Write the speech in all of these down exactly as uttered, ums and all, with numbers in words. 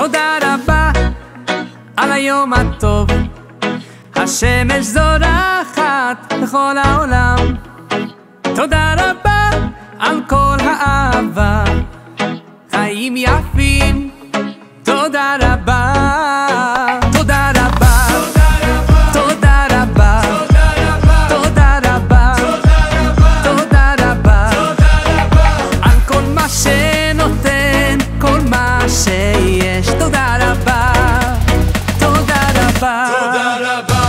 תודה רבה על היום הטוב, השמש זורחת בכל העולם. תודה רבה על כל האהבה, חיים יפים. תודה רבה, תודה רבה, תודה רבה, תודה רבה, תודה רבה על כל מה שנותן, כל מה שיש. תודה רבה, תודה רבה, תודה רבה.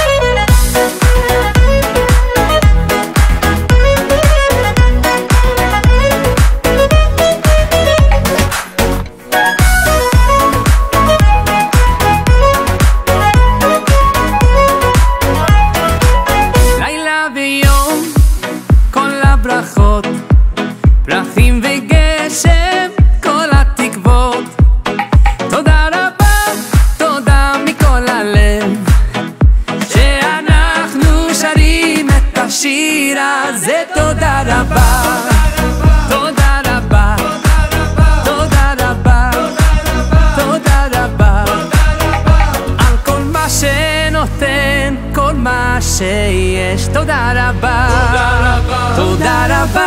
ברכות, פרחים וגשם, כל התקוות. תודה רבה, תודה מכל הלב, שאנחנו שרים את השיר הזה. תודה רבה, תודה רבה, תודה רבה, תודה רבה על כל מה שנותן, כל מה שיש. תודה רבה, תודה רבה.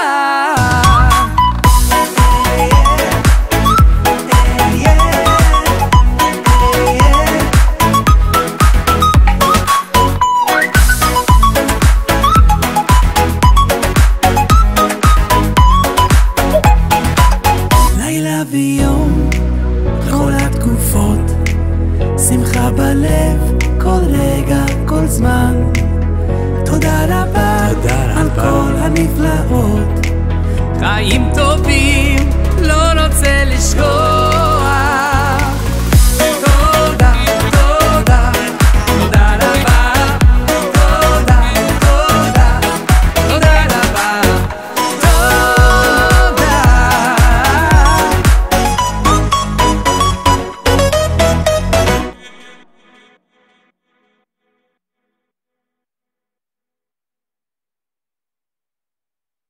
לילה ויום, כל התקופות, שמחה בלב, כל רגע, כל זמן. תודה רבה על כל הנפלאות, חיים טובים, לא רוצה לשכוח.